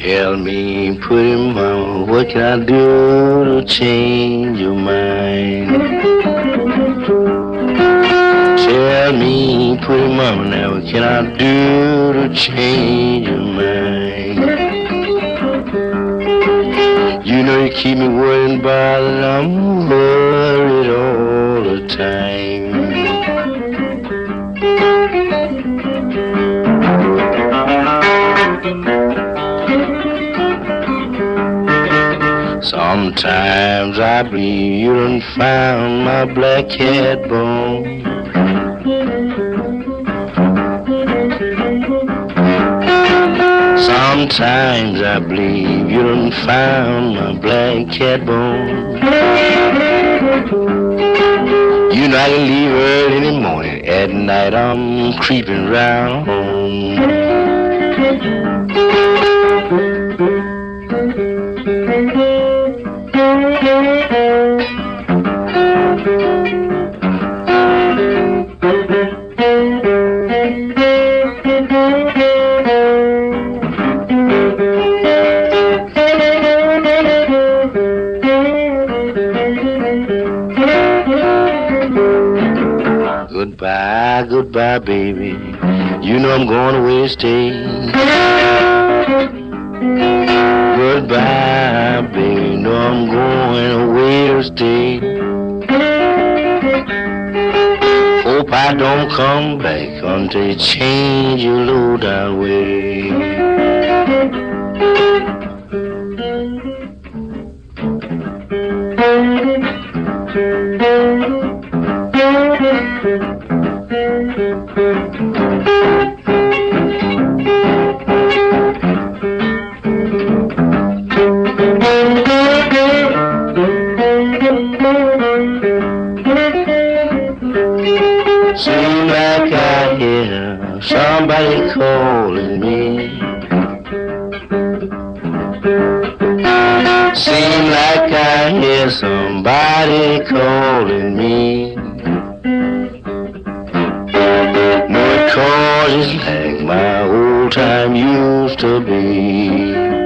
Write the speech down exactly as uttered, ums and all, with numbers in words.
Tell me, pretty mama, what can I do to change your mind? Tell me, pretty mama, now what can I do to change your mind? You know you keep me worried and bothered, I'm worried all the time. Sometimes I believe you done found my black cat bone. Sometimes I believe you done found my black cat bone. You know I can leave early in the morning, at night I'm creeping round home. Goodbye, goodbye, baby. You know I'm going away to stay. Goodbye, baby. You know I'm going away to stay. Hope I don't come back until you change your low down way. Seems like I hear somebody calling me. Seems like I hear somebody calling me. No, it calls just like my old time used to be.